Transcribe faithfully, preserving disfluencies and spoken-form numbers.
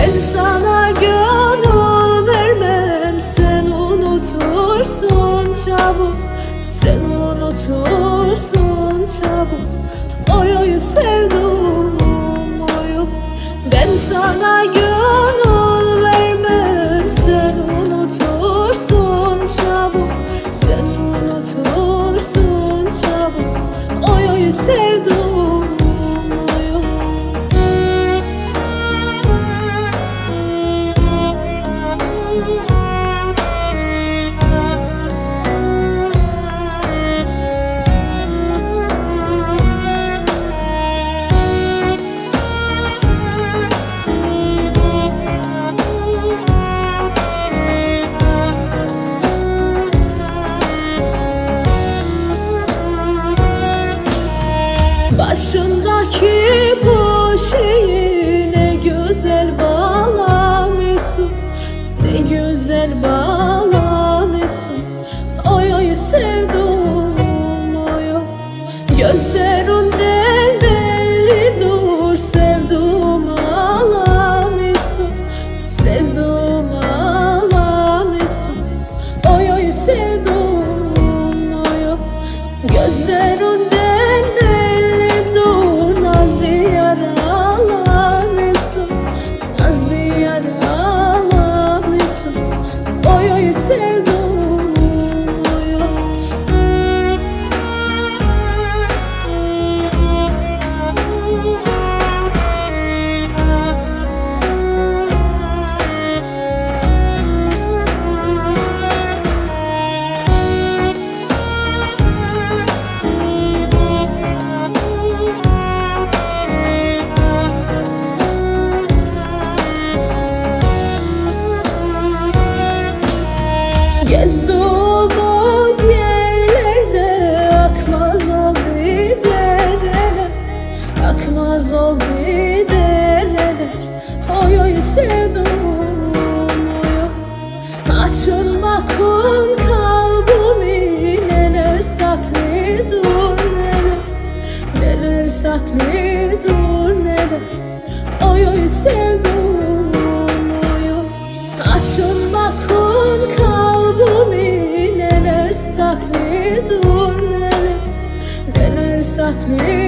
Ben sana gönül vermem, sen unutursun çabuk, sen unutursun çabuk. Oy oy sevdum oy. Ben sana gönül vermem, sen unutursun çabuk, sen unutursun çabuk. Oy oy sevdum oy. Başındaki bu şeyi ne güzel bağlamışsın, ne güzel bağlamışsın. Oy oy sevdum oy. Gözlerinden bellidir sevdum ağlamışsın, sevdum ağlamışsın. Oy oy sevdum oy. Gözlerinden gezdiğimiz yerlerde akmaz oldu dereler, akmaz oldu dereler. Oy oy sevdum oy. Açılmakın kalbimi neler saklıdır neler, neler saklıdır neler. Oy oy sevdum oy. Açılmakın kalbimi neler saklıdır neler, neler saklıdır.